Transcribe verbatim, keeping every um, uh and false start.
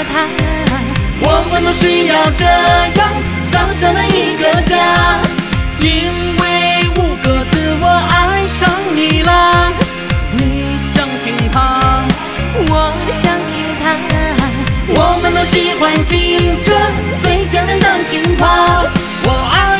他。 我们都需要这样小小的一个家，因为五个字我爱上你了。你想听它， 我想听他。 我们都喜欢听着最简单的情话。我爱